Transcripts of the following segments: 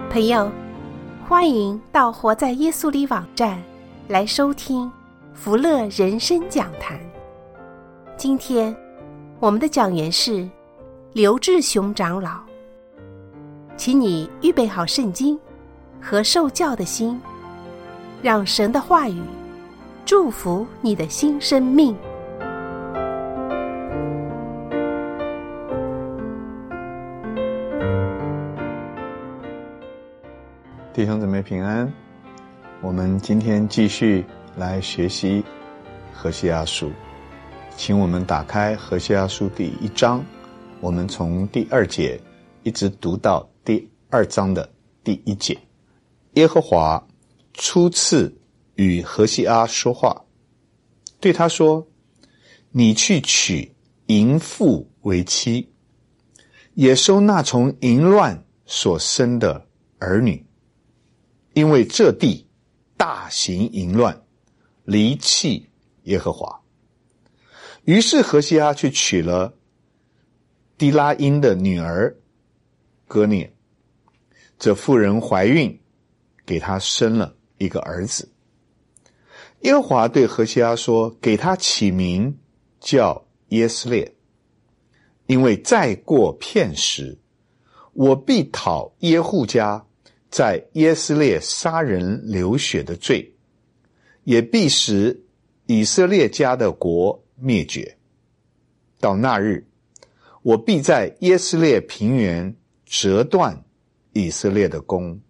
朋友，欢迎到活在耶稣里网站来收听福乐人生讲坛。今天我们的讲员是刘志雄长老，请你预备好圣经和受教的心，让神的话语祝福你的新生命。 弟兄姊妹平安，我们今天继续来学习何西阿书，请我们打开何西阿书第1章，我们从第2节一直读到第2章的第1节。耶和华初次与何西阿说话，对他说：你去娶淫妇为妻，也收纳从淫乱所生的儿女，因为这地大行淫乱，离弃耶和华。于是何西阿去娶了低拉因的女儿歌涅，这妇人怀孕，给他生了一个儿子。耶和华对何西阿说：给他起名叫耶斯列，因为再过片时，我必讨耶户家在耶斯列杀人流血的罪，也必使以色列家的国灭绝。到那日，我必在耶斯列平原折断以色列的弓。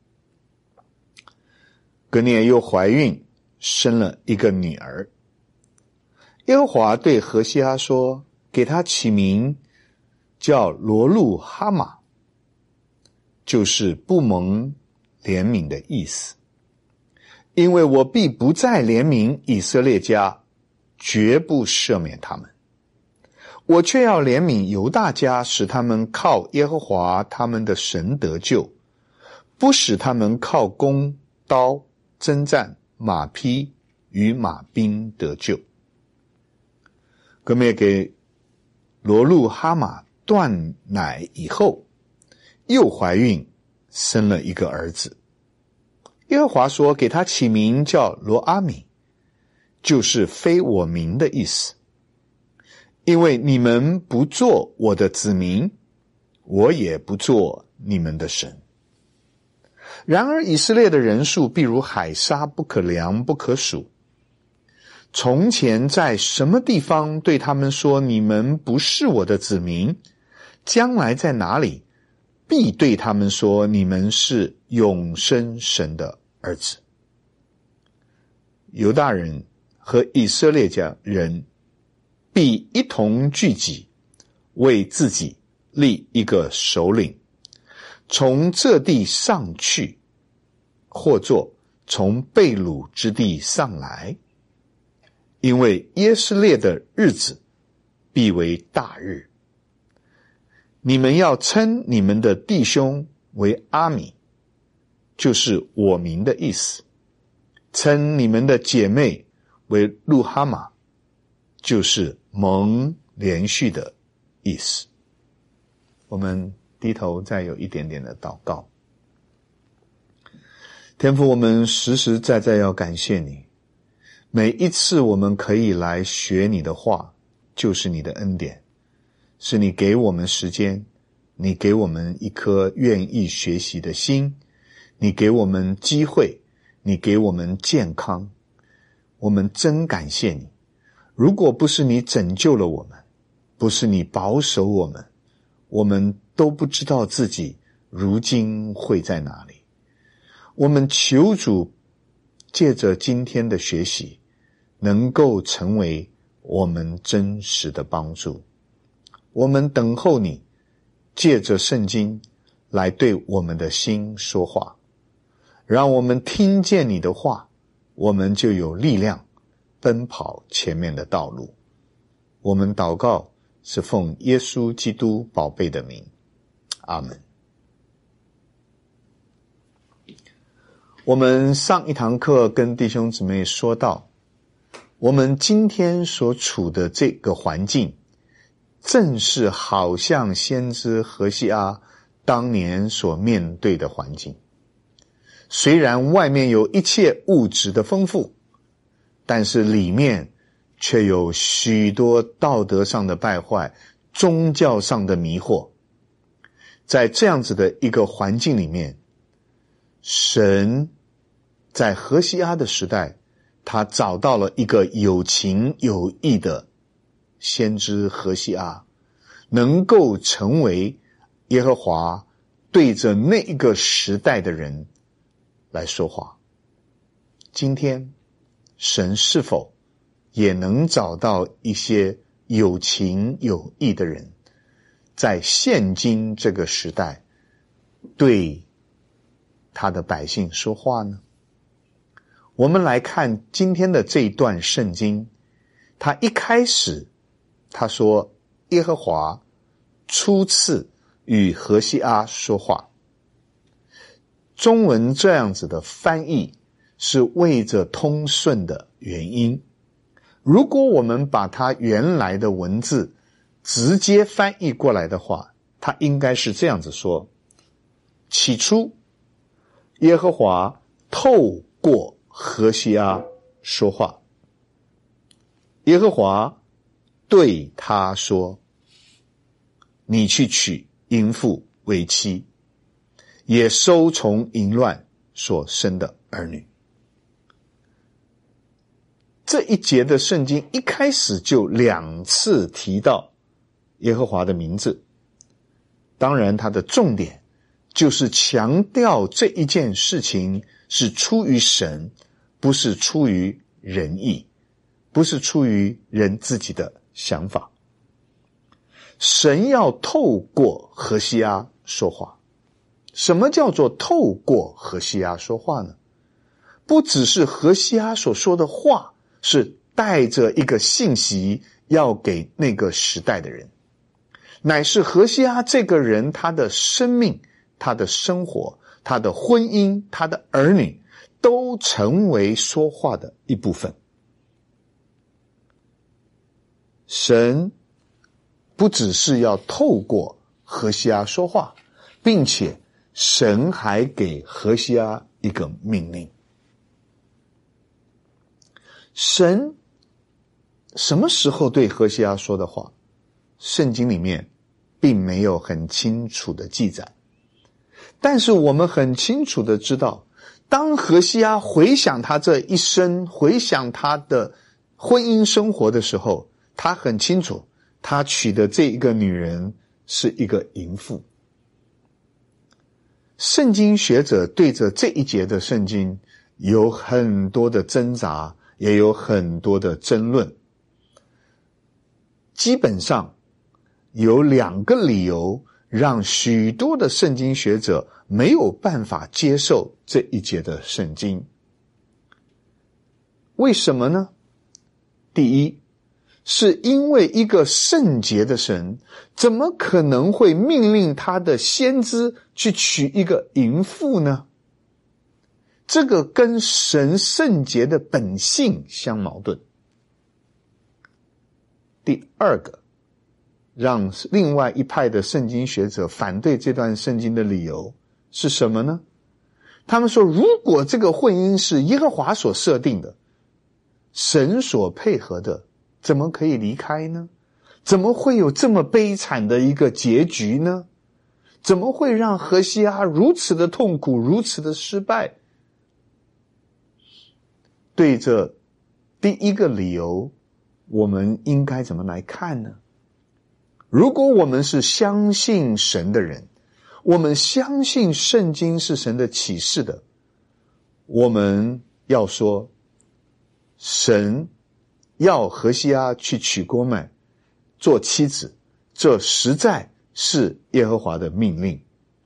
歌涅又怀孕，生了一个女儿。耶和华对何西阿说：给他起名叫罗路哈玛，就是不蒙怜悯的意思。因为我必不再怜悯以色列家，绝不赦免他们。我却要怜悯犹大家，使他们靠耶和华他们的神得救，不使他们靠弓刀征战马匹与马兵得救。歌灭给罗路哈玛断奶以后，又怀孕，生了一个儿子。耶和华说：给他起名叫罗阿米，就是非我民的意思。因为你们不做我的子民，我也不做你们的神。然而以色列的人数必如海沙，不可量不可数。从前在什么地方对他们说你们不是我的子民，将来在哪里必对他们说你们是永生神的儿子。犹大人和以色列家人必一同聚集，为自己立一个首领，从这地上去，或作从被掳之地上来。因为耶斯列的日子必为大日。你们要称你们的弟兄为阿米，就是我民的意思；称你们的姐妹为路哈玛，就是蒙连续的意思。我们低头再有一点点的祷告。天父，我们实实在在要感谢你，每一次我们可以来学你的话，就是你的恩典，是你给我们时间，你给我们一颗愿意学习的心，你给我们机会，你给我们健康，我们真感谢你。如果不是你拯救了我们，不是你保守我们，我们都不知道自己如今会在哪里。我们求主借着今天的学习，能够成为我们真实的帮助。我们等候你借着圣经来对我们的心说话，让我们听见你的话，我们就有力量奔跑前面的道路。我们祷告是奉耶稣基督宝贝的名，阿们。我们上一堂课跟弟兄姊妹说到，我们今天所处的这个环境，正是好像先知何西阿当年所面对的环境。虽然外面有一切物质的丰富，但是里面却有许多道德上的败坏，宗教上的迷惑。在这样子的一个环境里面，神在何西阿的时代，他找到了一个有情有义的先知何西阿，能够成为耶和华对着那一个时代的人来说话。今天神是否也能找到一些有情有义的人，在现今这个时代对他的百姓说话呢？我们来看今天的这一段圣经，他一开始他说耶和华初次与何西阿说话。中文这样子的翻译是为着通顺的原因。如果我们把它原来的文字直接翻译过来的话，它应该是这样子说：起初耶和华透过何西阿说话，耶和华对他说，你去娶淫妇为妻，也收从淫乱所生的儿女。这一节的圣经一开始就2次提到耶和华的名字，当然它的重点就是强调这一件事情是出于神，不是出于人意，不是出于人自己的想法。神要透过何西阿说话。什么叫做透过何西阿说话呢？不只是何西阿所说的话是带着一个信息要给那个时代的人，乃是何西阿这个人，他的生命，他的生活，他的婚姻，他的儿女都成为说话的一部分。神不只是要透过何西阿说话，并且神还给何西阿一个命令。神什么时候对何西阿说的话，圣经里面并没有很清楚的记载，但是我们很清楚的知道，当何西阿回想他这一生，回想他的婚姻生活的时候，他很清楚他娶的这一个女人是一个淫妇。圣经学者对着这一节的圣经有很多的挣扎，也有很多的争论。基本上有2个理由让许多的圣经学者没有办法接受这一节的圣经。为什么呢？第一，是因为一个圣洁的神怎么可能会命令他的先知去娶一个淫妇呢？这个跟神圣洁的本性相矛盾。第二个，让另外一派的圣经学者反对这段圣经的理由是什么呢？他们说，如果这个婚姻是耶和华所设定的，神所配合的，怎么可以离开呢？怎么会有这么悲惨的一个结局呢？怎么会让何西阿如此的痛苦，如此的失败？对着第一个理由，我们应该怎么来看呢？如果我们是相信神的人，我们相信圣经是神的启示的，我们要说，神要何西阿去娶郭麦做妻子，这实在是耶和华的命令。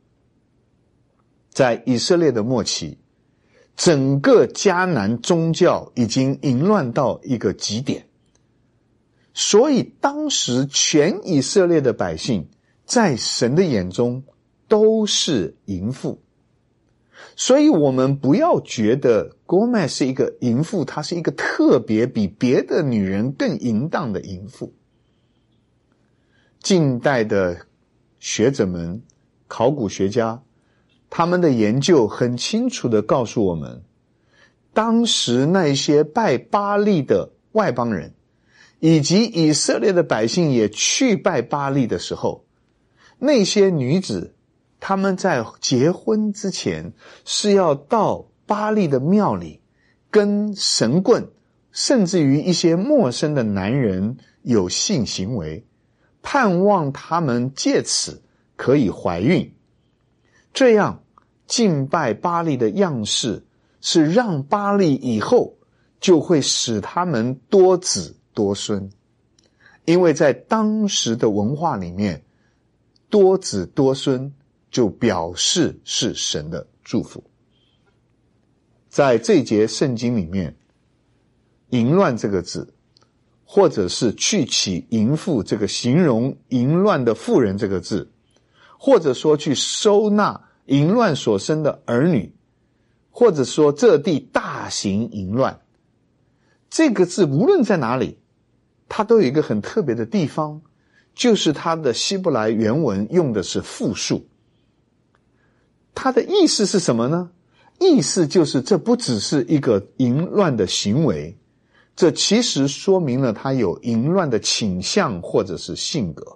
在以色列的末期，整个迦南宗教已经淫乱到一个极点，所以当时全以色列的百姓在神的眼中都是淫妇。所以我们不要觉得郭麦是一个淫妇，她是一个特别比别的女人更淫荡的淫妇。近代的学者们考古学家，他们的研究很清楚地告诉我们，当时那些拜巴力的外邦人，以及以色列的百姓也去拜巴力的时候，那些女子，她们在结婚之前是要到巴力的庙里，跟神棍，甚至于一些陌生的男人有性行为，盼望他们借此可以怀孕。这样敬拜巴力的样式是让巴力以后就会使他们多子多孙，因为在当时的文化里面，多子多孙就表示是神的祝福。在这一节圣经里面，淫乱这个字，或者是去起淫妇这个形容淫乱的妇人这个字，或者说去收纳淫乱所生的儿女，或者说这地大行淫乱，这个字无论在哪里，它都有一个很特别的地方，就是它的希伯来原文用的是复数。它的意思是什么呢？意思就是这不只是一个淫乱的行为，这其实说明了他有淫乱的倾向或者是性格。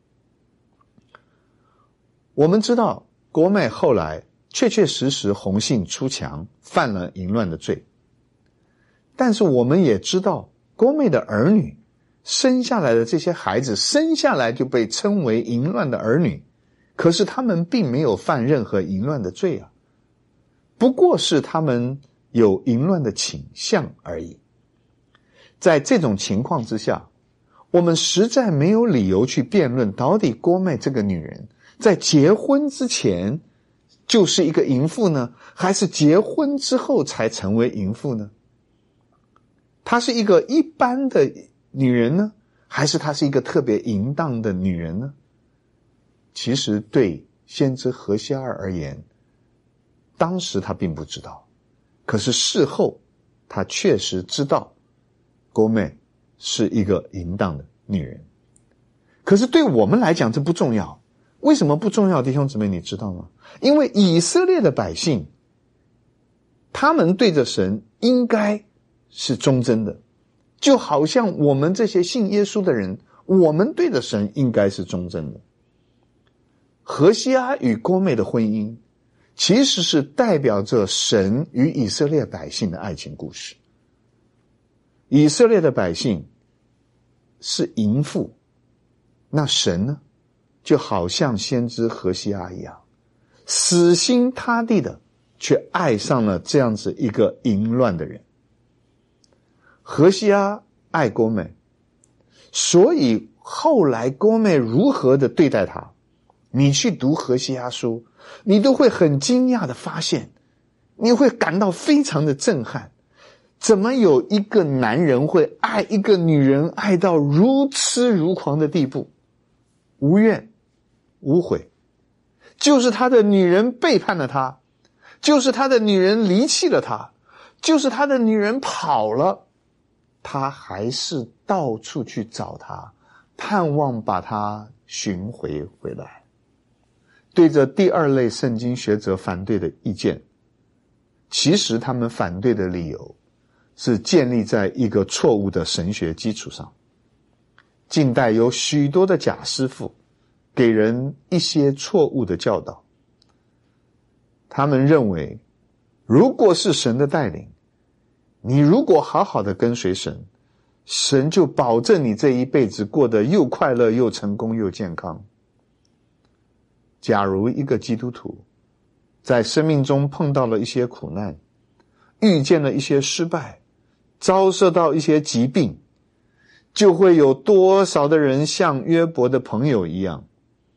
我们知道郭妹后来确确实实红杏出墙，犯了淫乱的罪，但是我们也知道郭妹的儿女生下来的这些孩子生下来就被称为淫乱的儿女，可是他们并没有犯任何淫乱的罪啊，不过是他们有淫乱的倾向而已。在这种情况之下，我们实在没有理由去辩论到底郭妹这个女人在结婚之前就是一个淫妇呢，还是结婚之后才成为淫妇呢？她是一个一般的女人呢，还是她是一个特别淫荡的女人呢？其实对先知何西阿而言，当时他并不知道，可是事后他确实知道郭妹是一个淫荡的女人。可是对我们来讲这不重要。为什么不重要，弟兄姊妹你知道吗？因为以色列的百姓，他们对着神应该是忠贞的，就好像我们这些信耶稣的人，我们对着神应该是忠贞的。何西阿与郭妹的婚姻其实是代表着神与以色列百姓的爱情故事。以色列的百姓是淫妇，那神呢，就好像先知何西阿一样，死心塌地的却爱上了这样子一个淫乱的人。何西阿爱郭妹，所以后来郭妹如何的对待他，你去读何西阿书，你都会很惊讶的发现，你会感到非常的震撼。怎么有一个男人会爱一个女人爱到如痴如狂的地步，无怨无悔，就是他的女人背叛了他，就是他的女人离弃了他，就是他的女人跑了，他还是到处去找他，盼望把他寻回来。对着第二类圣经学者反对的意见，其实他们反对的理由是建立在一个错误的神学基础上。近代有许多的假师傅给人一些错误的教导，他们认为如果是神的带领，你如果好好的跟随神，神就保证你这一辈子过得又快乐又成功又健康。假如一个基督徒在生命中碰到了一些苦难，遇见了一些失败，遭受到一些疾病，就会有多少的人像约伯的朋友一样，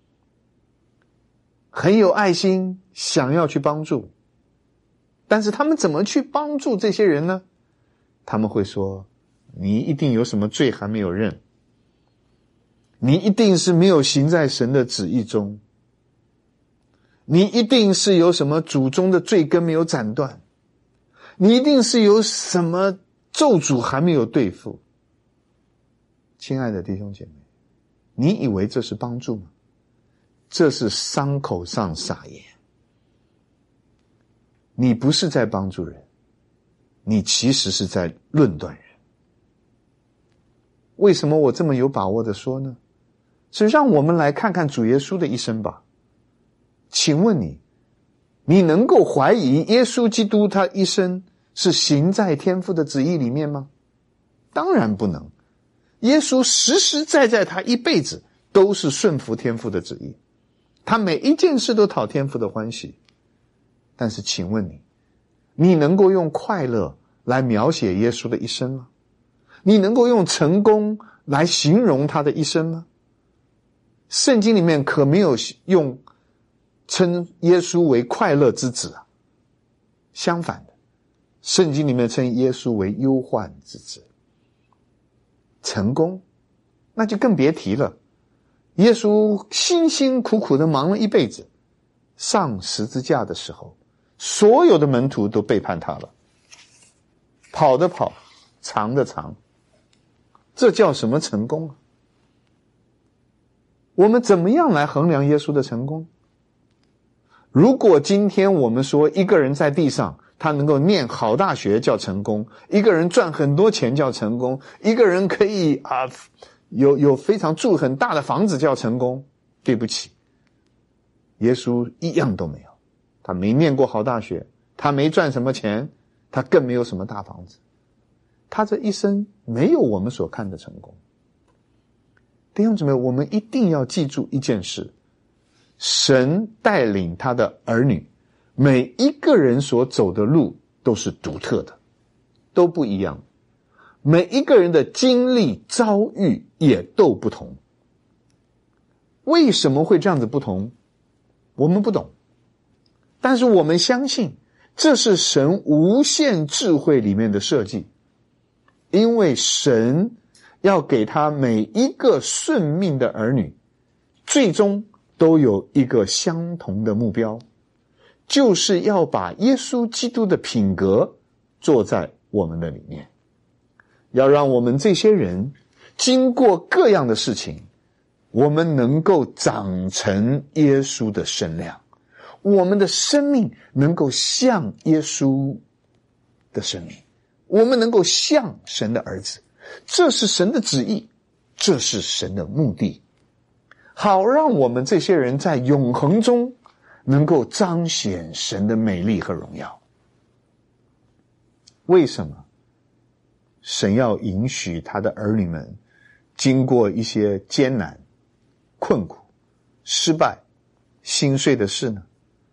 很有爱心，想要去帮助。但是他们怎么去帮助这些人呢？他们会说，你一定有什么罪还没有认，你一定是没有行在神的旨意中，你一定是有什么祖宗的罪根没有斩断，你一定是有什么咒诅还没有对付。亲爱的弟兄姐妹，你以为这是帮助吗？ 这是伤口上撒盐。你不是在帮助人，你其实是在论断人。为什么我这么有把握的说呢？是让我们来看看主耶稣的一生吧。请问你能够怀疑耶稣基督他一生是行在天父的旨意里面吗？当然不能。耶稣实实在在他一辈子都是顺服天父的旨意，他每一件事都讨天父的欢喜。但是请问你能够用快乐来描写耶稣的一生吗？你能够用成功来形容他的一生吗？圣经里面可没有用称耶稣为快乐之子啊，相反的，圣经里面称耶稣为忧患之子。成功那就更别提了，耶稣辛辛苦苦的忙了一辈子，上十字架的时候，所有的门徒都背叛他了，跑的跑，藏的藏，这叫什么成功啊？我们怎么样来衡量耶稣的成功？如果今天我们说一个人在地上他能够念好大学叫成功，一个人赚很多钱叫成功，一个人可以有非常住很大的房子叫成功，对不起，耶稣一样都没有。他没念过好大学，他没赚什么钱，他更没有什么大房子，他这一生没有我们所看的成功。弟兄姊妹，我们一定要记住一件事，神带领他的儿女，每一个人所走的路都是独特的，都不一样，每一个人的经历遭遇也都不同。为什么会这样子不同？我们不懂，但是我们相信这是神无限智慧里面的设计，因为神要给他每一个顺命的儿女，最终都有一个相同的目标，就是要把耶稣基督的品格做在我们的里面，要让我们这些人经过各样的事情，我们能够长成耶稣的身量，我们的生命能够像耶稣的生命，我们能够像神的儿子，这是神的旨意，这是神的目的，好让我们这些人在永恒中能够彰显神的美丽和荣耀。为什么神要允许他的儿女们经过一些艰难、困苦、失败、心碎的事呢？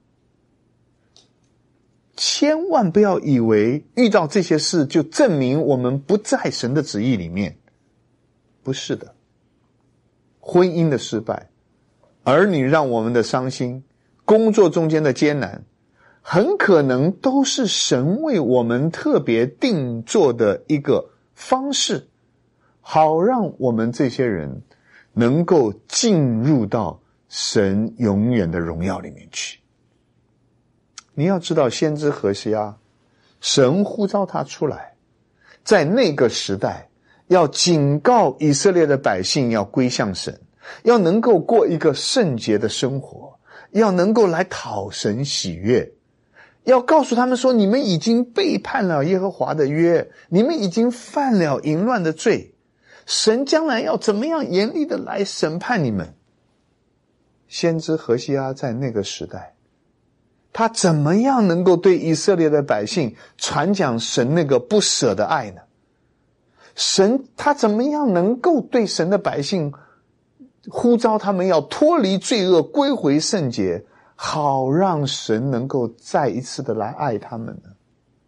千万不要以为遇到这些事就证明我们不在神的旨意里面，不是的。婚姻的失败，儿女让我们的伤心，工作中间的艰难，很可能都是神为我们特别定做的一个方式，好让我们这些人能够进入到神永远的荣耀里面去。你要知道，先知何西阿，神呼召他出来，在那个时代要警告以色列的百姓要归向神，要能够过一个圣洁的生活，要能够来讨神喜悦，要告诉他们说，你们已经背叛了耶和华的约，你们已经犯了淫乱的罪，神将来要怎么样严厉的来审判你们。先知何西阿在那个时代，他怎么样能够对以色列的百姓传讲神那个不舍的爱呢？他怎么样能够对神的百姓呼召他们要脱离罪恶，归回圣洁，好让神能够再一次的来爱他们呢？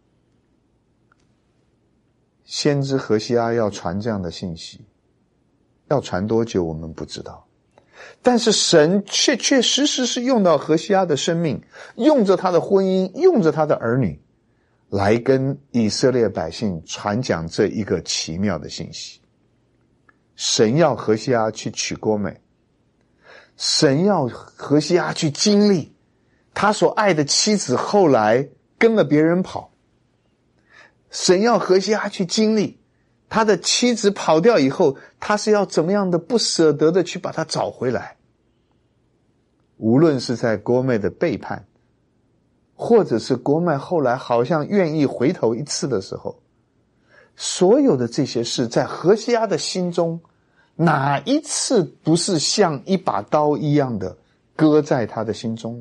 先知何西阿要传这样的信息，要传多久我们不知道，但是神确确实实是用到何西阿的生命，用着他的婚姻，用着他的儿女，来跟以色列百姓传讲这一个奇妙的信息。神要何西阿去娶郭美，神要何西阿去经历他所爱的妻子后来跟了别人跑，神要何西阿去经历他的妻子跑掉以后，他是要怎么样的不舍得的去把他找回来。 无论是在郭妹的背叛，或者是郭妹后来好像愿意回头一次的时候，所有的这些事在何西阿的心中，哪一次不是像一把刀一样的割在他的心中呢？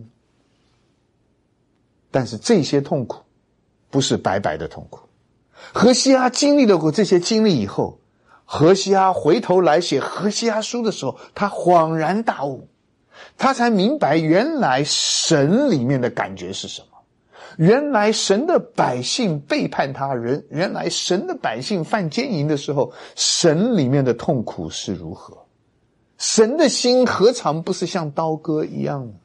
但是这些痛苦不是白白的痛苦。何西阿经历了过这些经历以后，何西阿回头来写何西阿书的时候，他恍然大悟，他才明白原来神里面的感觉是什么，原来神的百姓背叛他人，原来神的百姓犯奸淫的时候，神里面的痛苦是如何，神的心何尝不是像刀割一样呢？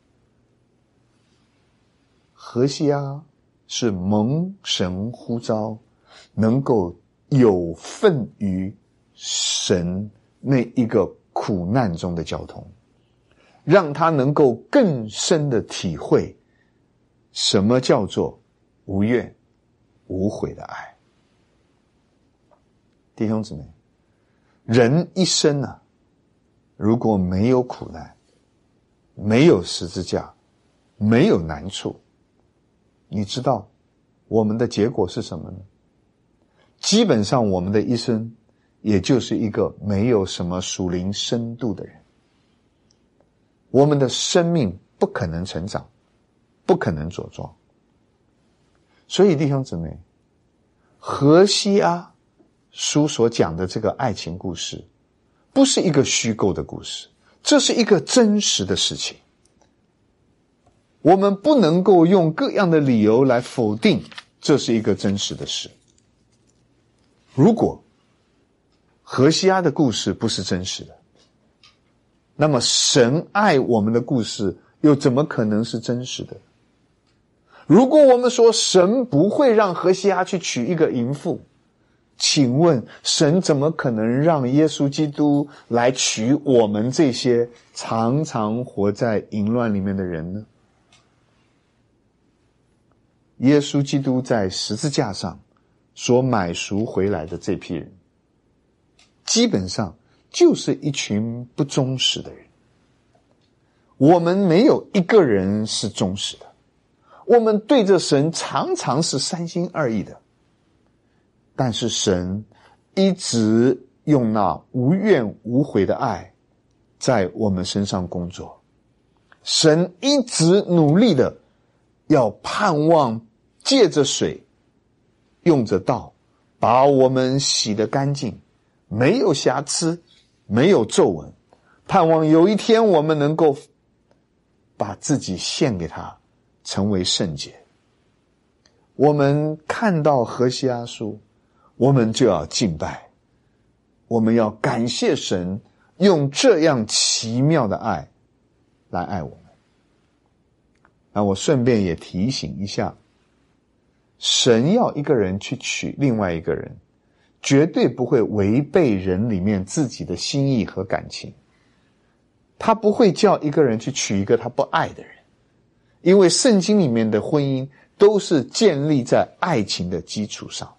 何西阿是蒙神呼召，能够有份于神那一个苦难中的交通，让他能够更深的体会什么叫做无怨无悔的爱。弟兄姊妹，人一生啊，如果没有苦难，没有十字架，没有难处，你知道我们的结果是什么呢？基本上我们的一生也就是一个没有什么属灵深度的人，我们的生命不可能成长，不可能茁壮。所以弟兄姊妹，何西阿书所讲的这个爱情故事不是一个虚构的故事，这是一个真实的事情。我们不能够用各样的理由来否定这是一个真实的事。如果何西阿的故事不是真实的，那么神爱我们的故事又怎么可能是真实的？如果我们说神不会让何西阿去娶一个淫妇，请问神怎么可能让耶稣基督来娶我们这些常常活在淫乱里面的人呢？耶稣基督在十字架上所买赎回来的这批人，基本上就是一群不忠实的人。我们没有一个人是忠实的，我们对着神常常是三心二意的，但是神一直用那无怨无悔的爱在我们身上工作，神一直努力的要盼望借着水，用着道，把我们洗得干净，没有瑕疵，没有皱纹，盼望有一天我们能够把自己献给他，成为圣洁。我们看到何西阿书，我们就要敬拜，我们要感谢神用这样奇妙的爱来爱我们。那我顺便也提醒一下，神要一个人去娶另外一个人，绝对不会违背人里面自己的心意和感情。他不会叫一个人去娶一个他不爱的人，因为圣经里面的婚姻都是建立在爱情的基础上，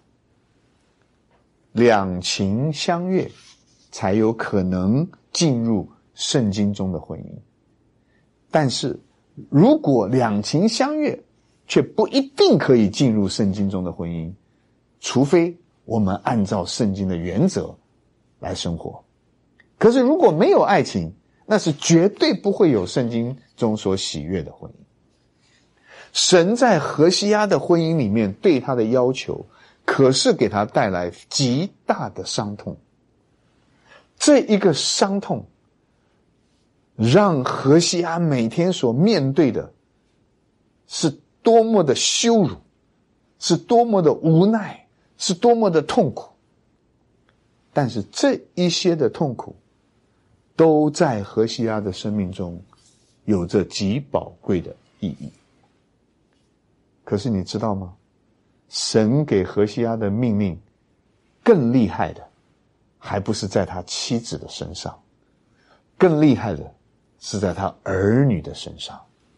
两情相悦才有可能进入圣经中的婚姻。但是如果两情相悦却不一定可以进入圣经中的婚姻，除非我们按照圣经的原则来生活。可是如果没有爱情，那是绝对不会有圣经中所喜悦的婚姻。神在何西阿的婚姻里面对他的要求，可是给他带来极大的伤痛。这一个伤痛让何西阿每天所面对的是多么的羞辱，是多么的无奈，是多么的痛苦。但是这一些的痛苦都在何西阿的生命中有着极宝贵的意义。可是你知道吗？神给何西阿的命令更厉害的还不是在他妻子的身上，更厉害的是在他儿女的身上。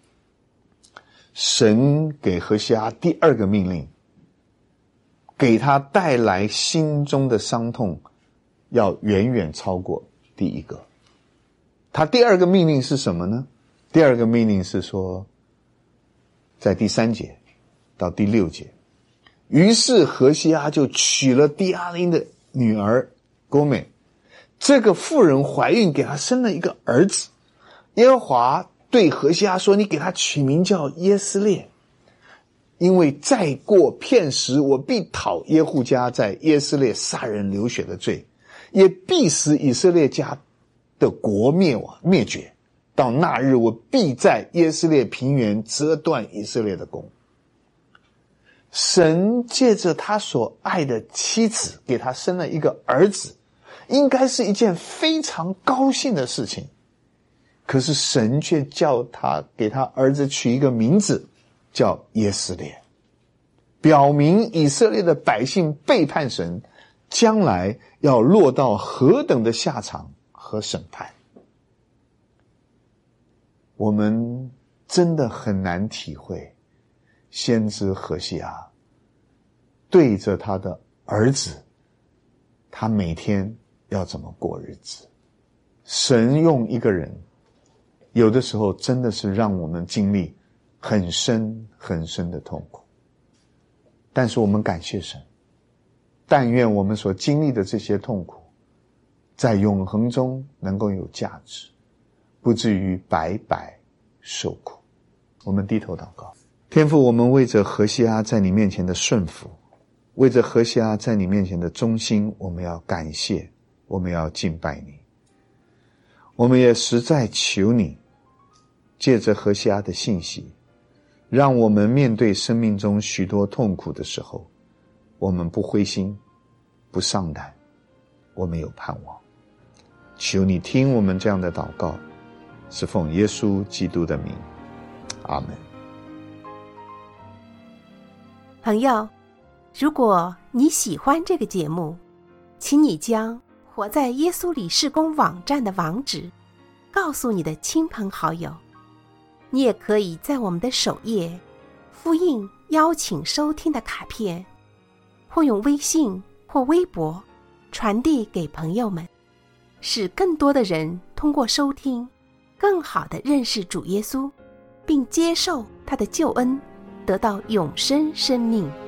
神给何西阿第二个命令，给他带来心中的伤痛要远远超过第一个。他第二个命令是什么呢？ 第二个命令是说，在第3节到第6节，于是何西阿就娶了低阿琳的女儿勾美，这个妇人怀孕，给他生了一个儿子。耶和华对何西阿说，你给他取名叫耶斯列，因为再过片时，我必讨耶户家在耶斯列杀人流血的罪，也必使以色列家的国灭绝。到那日，我必在耶斯列平原折断以色列的弓。神借着他所爱的妻子给他生了一个儿子，应该是一件非常高兴的事情，可是神却叫他给他儿子取一个名字叫耶斯列，表明以色列的百姓背叛神，将来要落到何等的下场和审判。我们真的很难体会先知何西阿对着他的儿子，他每天要怎么过日子。神用一个人，有的时候真的是让我们经历很深很深的痛苦，但是我们感谢神，但愿我们所经历的这些痛苦在永恒中能够有价值，不至于白白受苦。我们低头祷告。天父，我们为着何西阿在你面前的顺服，为着何西阿在你面前的忠心，我们要感谢，我们要敬拜你。我们也实在求你借着何西阿的信息，让我们面对生命中许多痛苦的时候，我们不灰心不丧胆，我们有盼望。求你听我们这样的祷告，是奉耶稣基督的名，阿们。 朋友，如果你喜欢这个节目，请你将活在耶稣里事工网站的网址告诉你的亲朋好友。你也可以在我们的首页复印邀请收听的卡片，或用微信或微博传递给朋友们，使更多的人通过收听更好地认识主耶稣，并接受他的救恩，得到永生生命。